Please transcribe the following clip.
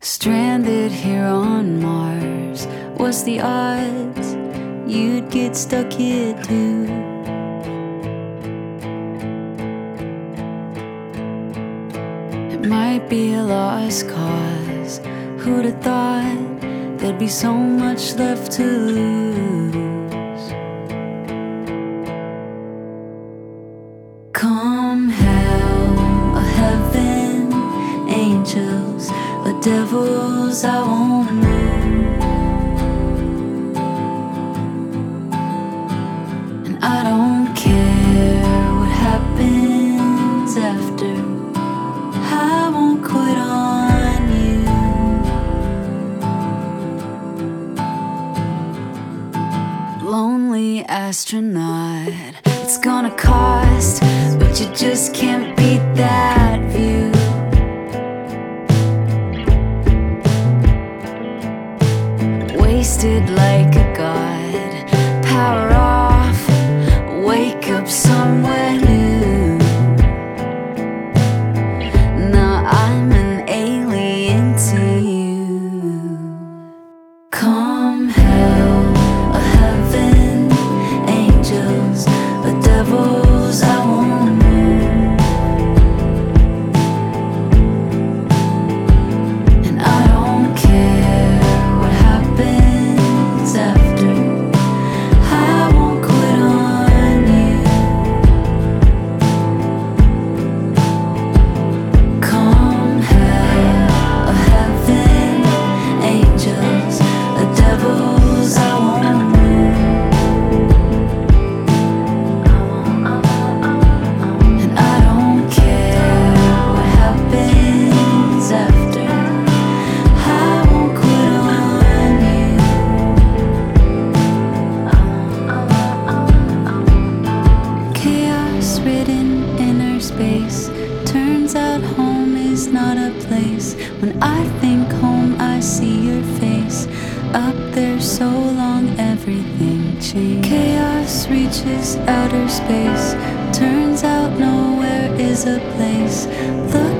Stranded here on Mars, what's the odds you'd get stuck here too? It might be a lost cause. Who'd have thought there'd be so much left to lose? Come hell or heaven, angels or devils, I won't move. And I don't care what happens after, I won't quit on you. Lonely astronaut, it's gonna cost, but you just can't beat that view. Wasted like a god, power off, wake up somewhere new. Now I'm an alien to you. Come hell or heaven, angels or devils, I won't move. And I don't care what happens after, I won't quit on you. Come hell or heaven, angels or devils, I won't move. And I don't care what happens after, I won't quit on you. Chaos ridden inner space, turns out home is not a place. When I think home I see your face, up there so long everything changed. Chaos reaches outer space, turns out nowhere is a place. Look